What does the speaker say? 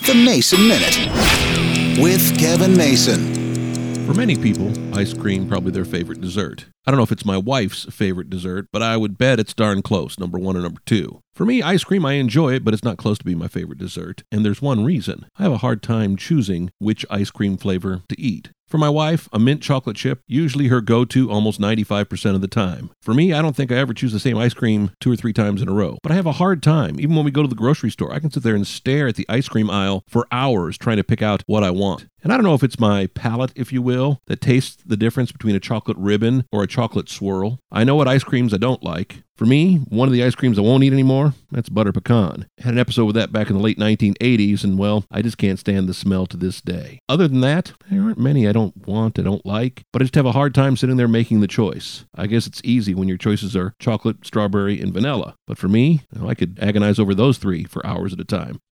The Mason Minute with Kevin Mason. For many people, ice cream probably their favorite dessert. I don't know if it's my wife's favorite dessert, but I would bet it's darn close, number one or number two. For me, ice cream, I enjoy it, but it's not close to being my favorite dessert. And there's one reason. I have a hard time choosing which ice cream flavor to eat. For my wife, a mint chocolate chip, usually her go-to almost 95% of the time. For me, I don't think I ever choose the same ice cream 2 or 3 times in a row. But I have a hard time. Even when we go to the grocery store, I can sit there and stare at the ice cream aisle for hours trying to pick out what I want. And I don't know if it's my palate, if you will, that tastes the difference between a chocolate ribbon or a chocolate swirl. I know what ice creams I don't like. For me, one of the ice creams I won't eat anymore, that's butter pecan. I had an episode with that back in the late 1980s, and well, I just can't stand the smell to this day. Other than that, there aren't many I don't like, but I just have a hard time sitting there making the choice. I guess it's easy when your choices are chocolate, strawberry, and vanilla. But for me, I could agonize over those 3 for hours at a time.